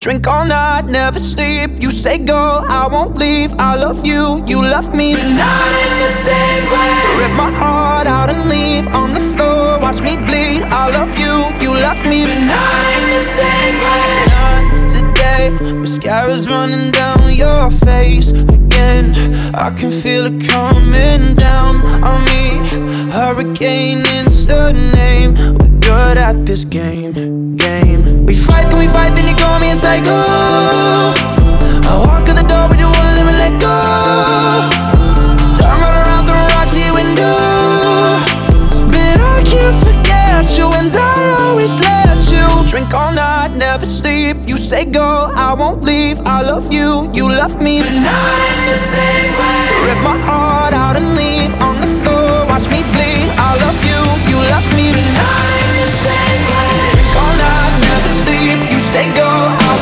Drink all night, never sleep. You say go, I won't leave. I love you, you love me, but not in the same way. Rip my heart out and leave on the floor. Watch me bleed. I love you, you love me, but not in the same way. Not today. Mascara's running down your face again. I can feel it coming down on me. Hurricane is the name. We're good at this game. We fight, then we fight, then you call me and say go. I walk to the door, but you won't let me let go. Turn right around, throw a rock to your window. But I can't forget you, and I always let you. Drink all night, never sleep. You say go, I won't leave. I love you, you love me, but not in the same way. Rip my heart out and leave on the floor. Watch me bleed. I love you, you love me, but not in